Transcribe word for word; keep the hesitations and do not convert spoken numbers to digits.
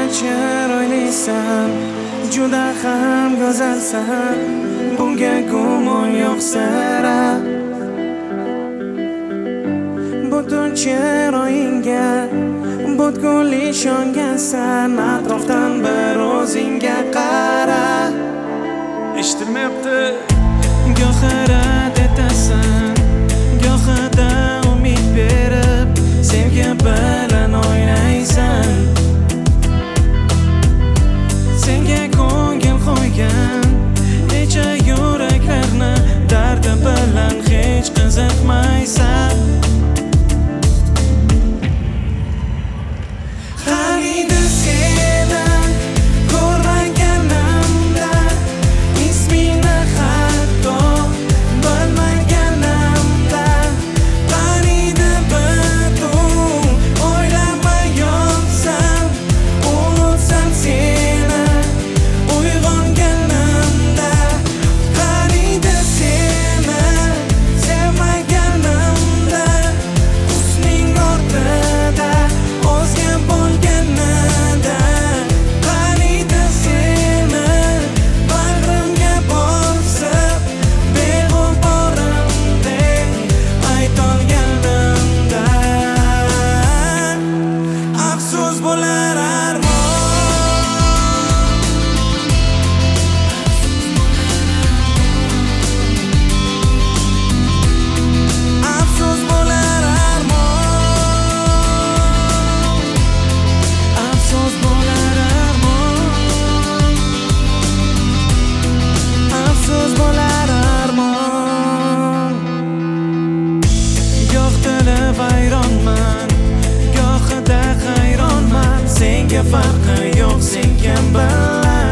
chiroylisan, juda ham go'zalsan, bunga gumon yo'q sira. Butun chiroyingga butkul ishongansan, atrofdan bir o'zingga qara. Eshitmayapti. Goh rad etasan, gohida umid berib, sevgi bilan o'ynaysan. Senga ko'ngil qo'ygan necha yuraklarni dardi bilan hech qiziqmaysan. Qariydi seni ko'rmaganimda, ismingni hatto bilmaganimda. Qariydi butun o'ylamay yonsam, unutsam seni uyg'onganimda. Qariydi seni sevmaganimda, husning ortida o'zga bo'lganida. Qariydi seni bag'rimga bosib, beg'uborimdek aytolganimda. Afsus bo'lar Afsus bo'lar armon, afsus bo'lar armon, afsus bo'lar armon. Goh tilib vayronman, gohida hayronman, senga farqi yo'q, sen kim bilan